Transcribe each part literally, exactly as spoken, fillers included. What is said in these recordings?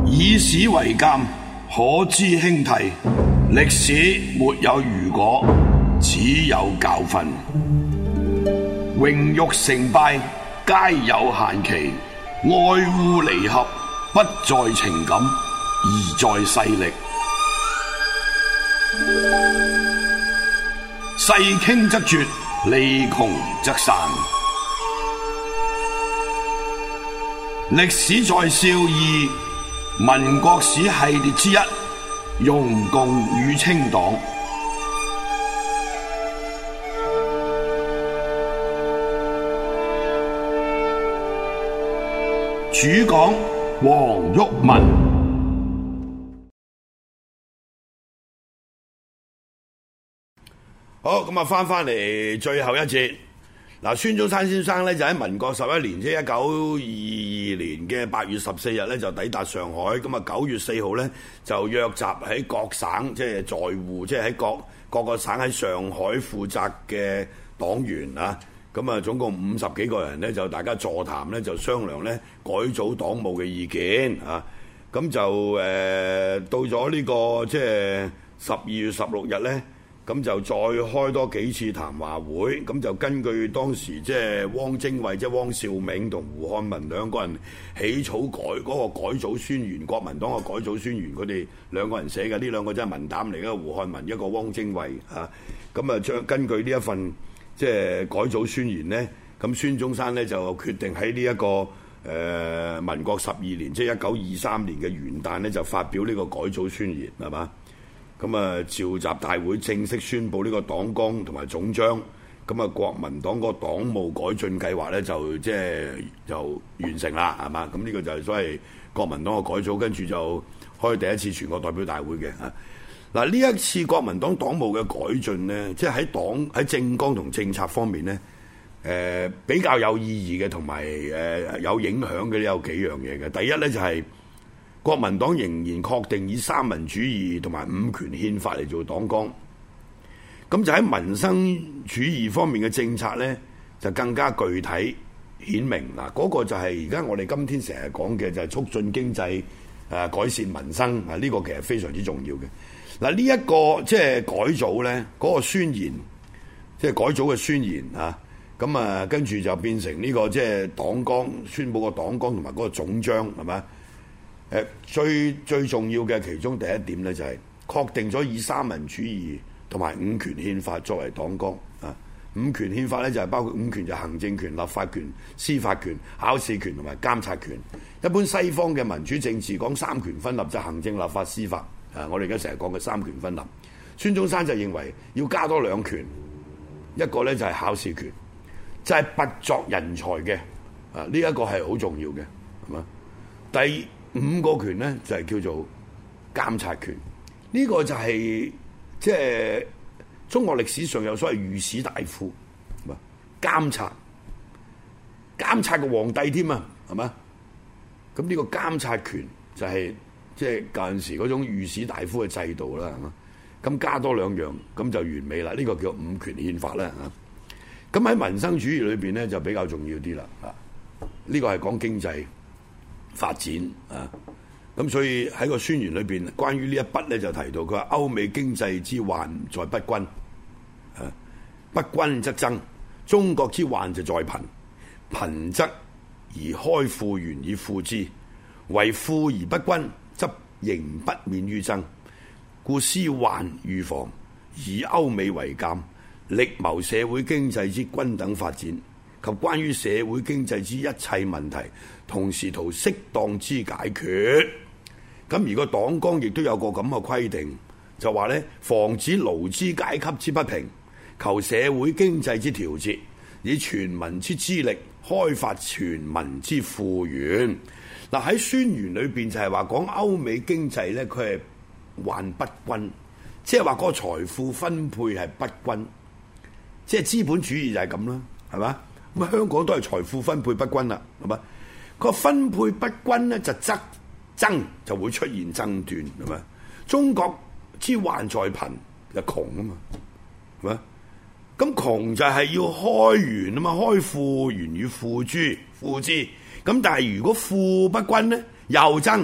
以史為鑑，可知興替。歷史沒有如果，只有教訓。榮辱成敗皆有限期，愛惡離合不在情感，而在勢力。勢傾則絕，利窮則散。歷史在笑貳，民國史系列之一，容共與清黨。主講黃毓民。好，咁啊，翻翻嚟最後一節。嗱，孫中山先生咧就喺民國十一年，即係一九二二年嘅八月十四日咧就抵達上海。咁啊，九月四號咧就約集喺各省，即係在滬，即係喺各各個省喺上海負責嘅黨員啊。咁啊，總共五十幾個人咧，就大家座談咧，就商量咧改組黨務嘅意見啊。咁就誒、呃、到咗呢、這個即係十二月十六日咧。咁就再開多幾次談話會，咁就根據當時即係汪精衛、即係汪兆銘同胡漢民兩個人起草改嗰、那個改組宣言，國民黨嘅改組宣言，佢哋兩個人寫嘅，呢兩個真係文膽嚟嘅，胡漢民一個汪精衛啊。咁啊，將根據呢一份即係改組宣言呢，咁孫中山呢就決定喺呢一個誒、呃、民國十二年，即係一九二三年嘅元旦呢，就發表呢個改組宣言，係嘛？咁啊，召集大會正式宣布呢個黨綱同埋總章，咁啊，國民黨個黨務改進計劃咧就即係就完成啦，係嘛？咁呢個就係所謂國民黨嘅改組，跟住就開第一次全國代表大會嘅啊。嗱，呢一次國民黨黨務嘅改進呢，即係喺黨喺政綱同政策方面呢，誒、呃、比較有意義嘅同埋誒有影響嘅有幾樣嘢嘅。第一咧就係、是。國民黨仍然確定以三民主義同埋五權憲法嚟做黨綱，咁就喺民生主義方面嘅政策呢，就更加具體顯明嗱，嗰、那個就係而家我哋今天成日講嘅就係促進經濟、誒改善民生啊，呢、這個其實非常之重要嘅。嗱，呢一個即係改組呢，嗰、那個宣言，即、就、係、是、改組嘅宣言啊，咁啊跟住就變成呢、這個即係黨綱，宣佈個黨綱同埋嗰個總章係咪？誒最最重要嘅其中第一點咧，就係確定咗以三民主義同埋五權憲法作為黨綱啊。五權憲法咧就係包括五權，就行政權、立法權、司法權、考試權同埋監察權。一般西方嘅民主政治講三權分立，就行政、立法、司法啊。我哋而家成日講嘅三權分立，孫中山就認為要加多兩權，一個咧就係考試權，就係拔擢人才嘅啊。呢一個係好重要嘅，係嘛？第五個權咧就係叫做監察權，呢、這個就係即係中國歷史上有所謂御史大夫，係嘛？監察監察個皇帝添啊，係嘛？咁呢個監察權就係即係舊陣時嗰種御史大夫嘅制度啦，係嘛？咁加多兩樣咁就完美啦，呢、這個叫五權憲法啦嚇。咁喺民生主義裏邊咧就比較重要啲啦，啊，呢、這個係講經濟發展啊，咁所以喺個宣言裏邊，關於呢一筆咧就提到，佢話歐美經濟之患在不均，啊，不均則爭；中國之患就在貧，貧則而開富源以富之，為富而不均，則仍不免於爭。故思患預防，以歐美為鑑，力謀社會經濟之均等發展。及關於社會經濟之一切問題，同時圖適當之解決。咁而個黨綱亦都有個咁嘅規定，就話咧防止勞資階級之不平，求社會經濟之調節，以全民之資力開發全民之富源。嗱，喺宣言裏邊就係話講歐美經濟咧，佢係患不均，即係話嗰個財富分配係不均，即係資本主義就係咁啦，係嘛？咁香港都係財富分配不均啦，係嘛？個分配不均咧，就則爭就會出現爭端，係嘛？中國之患在貧，就窮啊嘛，係嘛？咁窮就係要開源啊嘛，開富源與富之，富之。咁但係如果富不均咧，又爭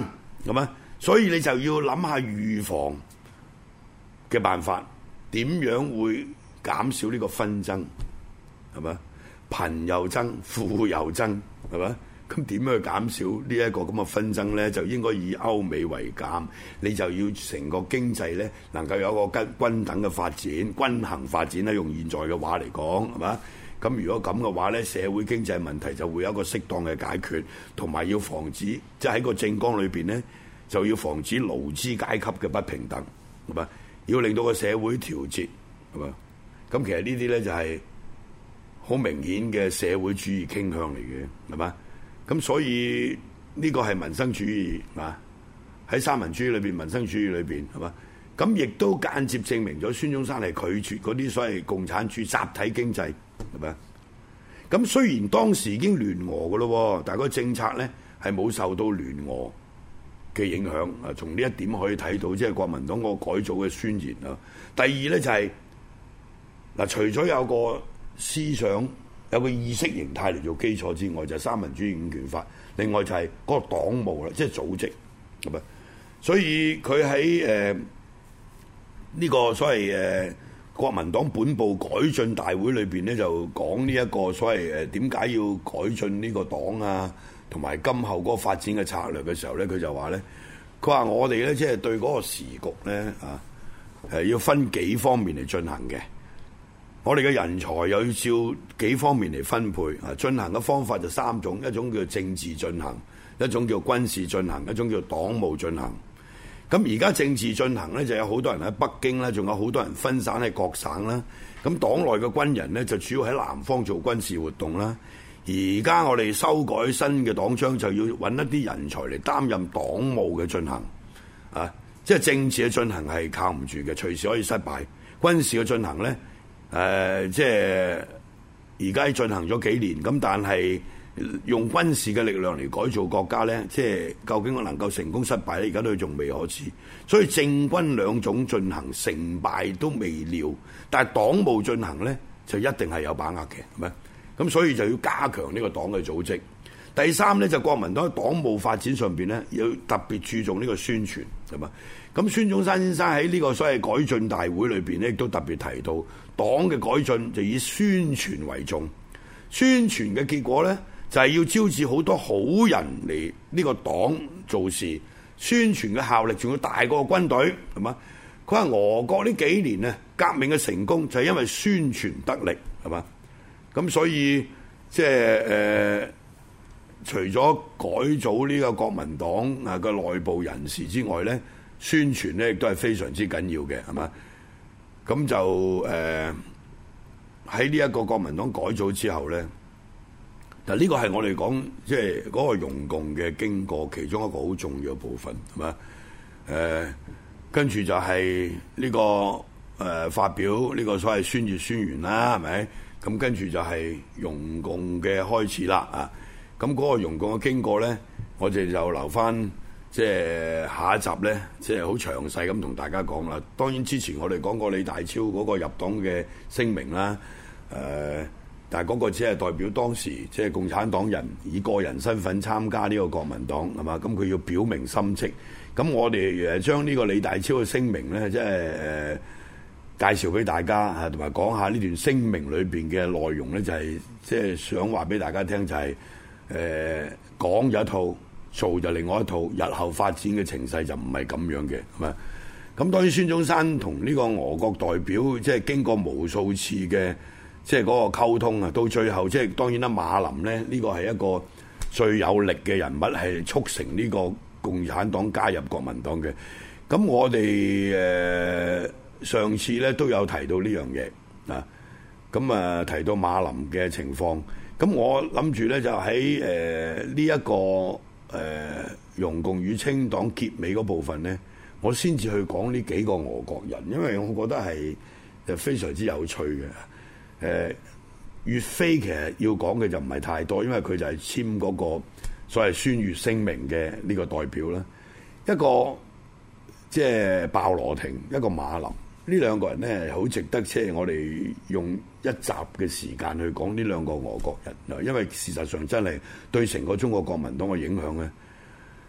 係嘛？所以你就要諗下預防嘅辦法，點樣會減少呢個紛爭，係嘛？貧又爭，富又爭，係嘛？咁點樣去減少呢一個咁嘅紛爭咧？就應該以歐美為鑑，你就要成個經濟咧能夠有一個均均等嘅發展、均衡發展咧。用現在嘅話嚟講，係嘛？咁如果咁嘅話咧，社會經濟問題就會有一個適當嘅解決，同埋要防止即係喺個政綱裏邊咧，就要防止勞資階級嘅不平等，係嘛？要令到個社會調節，係嘛？咁其實呢啲咧就係好明顯嘅社會主義傾向嚟嘅，係嘛？咁所以呢個係民生主義啊，喺三民主義裏邊，民生主義裏邊係嘛？咁亦都間接證明咗孫中山係拒絕嗰啲所謂共產主義集體經濟，係咪？咁雖然當時已經聯俄嘅咯，但係個政策咧係冇受到聯俄嘅影響啊。從呢一點可以睇到，即係國民黨個改組嘅宣言啊。第二咧就係嗱，除咗有個思想，有個意識形態嚟做基礎之外，就係三民主義五權法。另外就係嗰個黨務啦，即係組織，係咪？所以佢喺誒呢個所謂誒、呃、國民黨本部改進大會裏邊咧，就講呢一個所謂誒點解要改進呢個黨啊，同埋今後嗰個發展嘅策略嘅時候咧，佢就話咧，佢話我哋咧即係對嗰個時局咧啊誒要分幾方面嚟進行嘅。我哋嘅人才又要照幾方面嚟分配啊！進行嘅方法就三種，一種叫政治進行，一種叫軍事進行，一種叫黨務進行。咁而家政治進行咧，就有好多人喺北京啦，仲有好多人分散喺各省啦。咁黨內嘅軍人咧，就主要喺南方做軍事活動啦。而家我哋修改新嘅黨章，就要揾一啲人才嚟擔任黨務嘅進行啊！即係政治嘅進行係靠唔住嘅，隨時可以失敗。軍事嘅進行咧。誒、呃，即係而家進行咗幾年，咁但係用軍事嘅力量嚟改造國家咧，即係究竟我能夠成功失敗咧？而家都仲未可知。所以政軍兩種進行，成敗都未料。但係黨務進行咧，就一定係有把握嘅，係咪？咁所以就要加強呢個黨嘅組織。第三咧，就國民黨喺黨務發展上邊咧，要特別注重呢個宣傳，係嘛？咁孫中山先生喺呢個所謂改進大會裏邊咧，亦都特別提到黨嘅改進就以宣傳為重。宣傳嘅結果咧，就係要招致好多好人嚟呢個黨做事。宣傳嘅效力仲要大過軍隊，係嘛？佢話俄國呢幾年啊，革命嘅成功就係因為宣傳得力，係嘛？咁所以即係誒。呃除咗改組呢個國民黨啊嘅內部人士之外咧，宣傳咧亦都係非常之緊要嘅，係嘛？咁就誒喺呢一個國民黨改組之後咧，嗱呢個係我哋講即係嗰個容共嘅經過其中一個好重要嘅部分，係嘛？誒跟住就係呢個誒發表呢個所謂宣閱宣言啦，係咪？咁跟住就係容共嘅開始啦，啊！咁嗰個容共嘅經過咧，我哋就留翻即係下一集咧，即係好詳細咁同大家講啦。當然之前我哋講過李大超嗰個入黨嘅聲明啦，誒、呃，但係嗰個只係代表當時即係共產黨人以個人身份參加呢個國民黨係嘛，咁佢要表明心跡。咁我哋誒將呢個李大超嘅聲明咧，即係誒、呃、介紹俾大家嚇，同埋講下呢段聲明裏邊嘅內容咧，就係即係想話俾大家聽就係、是。誒、呃、講有一套，做就另外一套，日後發展嘅情勢就唔係咁樣嘅，係咪？咁當然孫中山同呢個俄國代表即係經過無數次嘅即係嗰個溝通啊，到最後即係當然啦，馬林咧呢、呢個係一個最有力嘅人物，係促成呢個共產黨加入國民黨嘅。咁我哋誒、呃、上次咧都有提到呢樣嘢啊，咁啊提到馬林嘅情況。咁我諗住咧就喺誒呢一個誒、呃、容共與清黨結尾嗰部分咧，我先至去講呢幾個俄國人，因為我覺得係誒非常之有趣嘅。誒、呃、岳飛其實要講嘅就唔係太多，因為佢就係簽嗰個所謂宣閱聲明嘅呢個代表啦。一個即係鮑羅廷，一個馬林。呢兩個人咧係好值得，即係我哋用一集嘅時間去講呢兩個俄國人，因為事實上真係對成個中國國民黨嘅影響咧，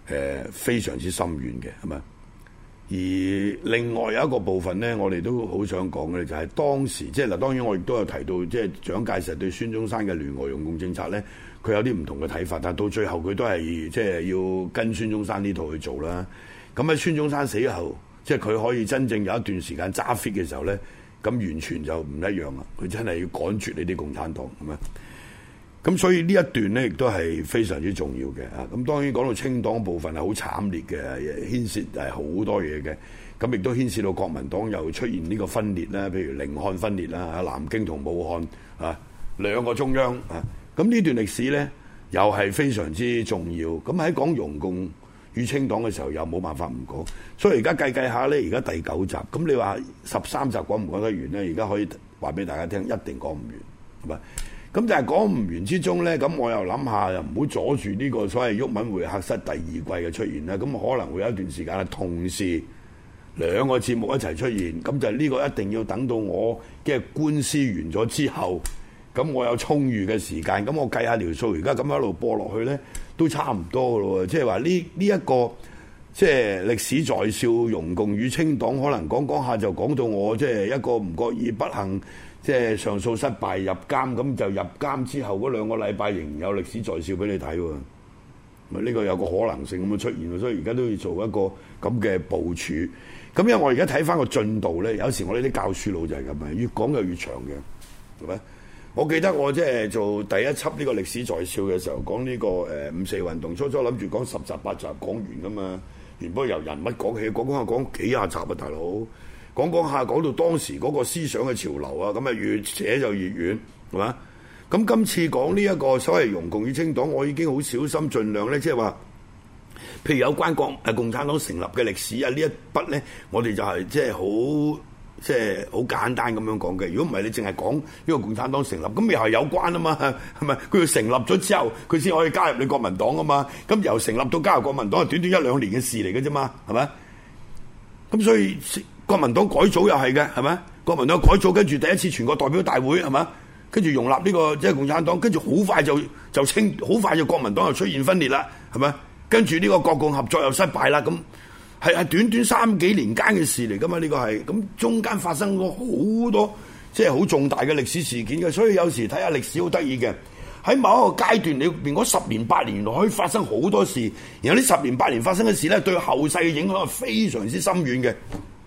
呃、非常之深遠嘅，係咪？而另外有一個部分咧，我哋都好想講嘅就係當時，即係嗱，當然我亦都有提到，即係蔣介石對孫中山嘅聯俄容共政策咧，佢有啲唔同嘅睇法，但係到最後佢都係即係要跟孫中山呢套去做啦。咁喺孫中山死後，即係佢可以真正有一段時間揸 fit 嘅時候咧，咁完全就唔一樣啦。佢真係要趕絕呢啲共產黨，係咪？咁所以呢一段咧，亦都係非常之重要嘅啊！咁當然講到清黨部分係好慘烈嘅，牽涉係好多嘢嘅。咁亦都牽涉到國民黨又出現呢個分裂啦，譬如寧漢分裂啦，南京同武漢啊兩個中央啊。咁呢段歷史咧又係非常之重要。咁喺講容共與清黨嘅時候，又冇辦法唔講。所以而家計計下咧，而家第九集，咁你話十三集講唔講得完咧？而家可以話俾大家聽，一定講唔完，係咪？咁就係講唔完之中咧，咁我又諗下，又唔好阻住呢個所謂毓民會客室第二季嘅出現啦。咁可能會有一段時間係同時兩個節目一齊出現，咁就呢個一定要等到我嘅官司完咗之後，咁我有充裕嘅時間，咁我計下條數，而家咁一路播落去咧，都差唔多咯。即係話呢呢一個即係歷史在笑，容共與清黨，可能講講下就講到我即係一個唔覺意不幸。即係上訴失敗入監，咁就入監之後嗰兩個禮拜仍然有歷史在笑俾你睇喎。咪、這、呢個有個可能性咁樣出現，所以而家都要做一個咁嘅部署。咁因為我而家睇翻個進度咧，有時我呢啲教書佬就係咁啊，越講就越長嘅，係咪？我記得我即係做第一輯呢個歷史在笑嘅時候，講呢、這個誒、呃、五四運動，初初諗住講十集八集講完噶嘛，原本由人物講起，講講下講幾廿集啊，大佬。講講下講到當時嗰個思想嘅潮流啊，咁啊越寫就越遠，係嘛？咁今次講呢一個所謂容共與清黨，我已經好小心，盡量咧，即係話，譬如有關國誒共產黨成立嘅歷史啊，呢一筆咧，我哋就係即係好即係好簡單咁樣講嘅。如果唔係你淨係講呢個共產黨成立，咁又係有關啊嘛，係咪？佢要成立咗之後，佢先可以加入你國民黨啊嘛。咁由成立到加入國民黨係短短一兩年嘅事嚟嘅啫嘛，係咪？咁所以。國民黨改組又係嘅，係咪？國民黨改組跟住第一次全國代表大會係嘛？跟住容納呢個即係共產黨，跟住好快就就清，好快就國民黨又出現分裂啦，係咪？跟住呢個國共合作又失敗啦，咁係係短短三幾年間嘅事嚟噶嘛？呢個係咁中間發生咗好多即係好重大嘅歷史事件嘅，所以有時睇下歷史好得意嘅。喺某一個階段裏邊，嗰十年八年內可以發生好多事，然後呢十年八年發生嘅事咧，對後世嘅影響係非常之深遠嘅。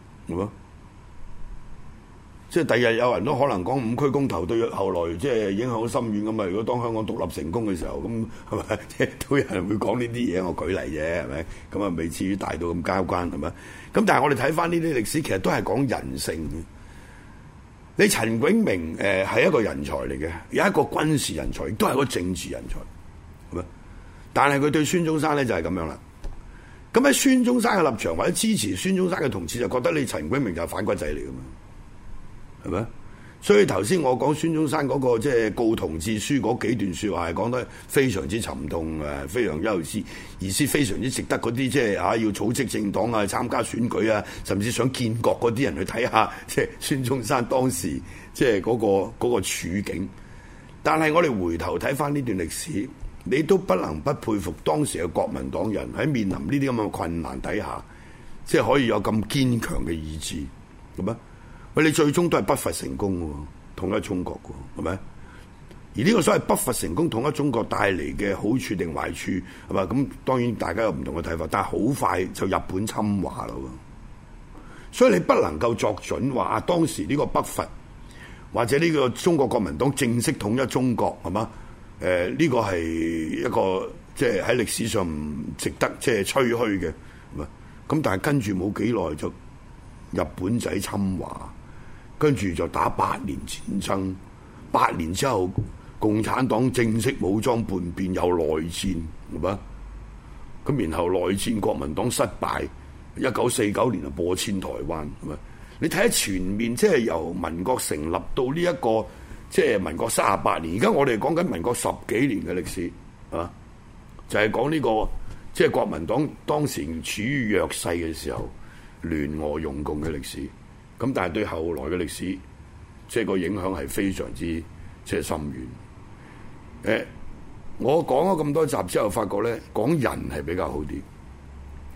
即係第日有人都可能講五區公投對後來即係影響好深遠咁啊！如果當香港獨立成功嘅時候，咁係咪即係都有人會講呢啲嘢？我舉例啫，係咪？咁啊未至於大到咁交關係咪？咁但係我哋睇翻呢啲歷史，其實都係講人性嘅。你陳炯明誒係一個人才嚟嘅，有一個軍事人才，亦都係一個政治人才，係咪？但係佢對孫中山咧就係咁樣啦。咁喺孫中山嘅立場或者支持孫中山嘅同志就覺得你陳炯明就係反骨仔嚟㗎嘛，係咪？所以頭先我講孫中山嗰個即係告同志書嗰幾段説話係講得非常之沉痛誒，非常優思，意思非常之值得嗰啲即係嚇要組織政黨啊、參加選舉啊，甚至想建國嗰啲人去睇下，即係孫中山當時即係嗰個嗰個處境。但係我哋回頭睇翻呢段歷史，你都不能不佩服當時嘅國民黨人喺面臨呢啲咁嘅困難底下，即係可以有咁堅強嘅意志，咁啊！喂，你最終都係北伐成功喎，統一中國嘅，係咪？而呢個所謂北伐成功統一中國帶嚟嘅好處定壞處係嘛？咁當然大家有唔同嘅睇法，但係好快就日本侵華啦喎，所以你不能夠作準話啊，當時呢個北伐或者呢個中國國民黨正式統一中國係嘛？誒呢、呃這個係一個即係喺歷史上唔值得即係吹噓嘅，咁但係跟住冇幾耐就日本仔侵華，跟住就打八年戰爭，八年之後共產黨正式武裝叛變，有內戰，係嘛？咁然後內戰國民黨失敗，一九四九年就破遷台灣，係嘛？你睇下全面即係由民國成立到呢、這、一個。即係民國三十八年，而家我哋講緊民國十幾年嘅歷史，啊，就係講呢個即係國民黨當時處於弱勢嘅時候，聯俄容共嘅歷史。咁但係對後來嘅歷史，即係個影響係非常之即係深遠。誒，我講咗咁多集之後，發覺咧講人係比較好啲，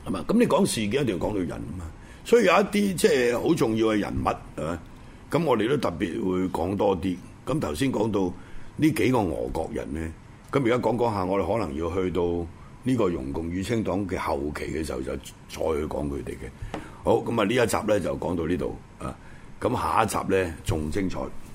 係嘛？咁你講事件一定要講到人啊嘛，所以有一啲即係好重要嘅人物係嘛？咁我哋都特別會講多啲。咁頭先講到呢幾個俄國人咧，咁而家講講下，我哋可能要去到呢個容共與清黨嘅後期嘅時候，就再去講佢哋嘅。好，咁啊呢一集咧就講到呢度啊，咁下一集咧仲精彩。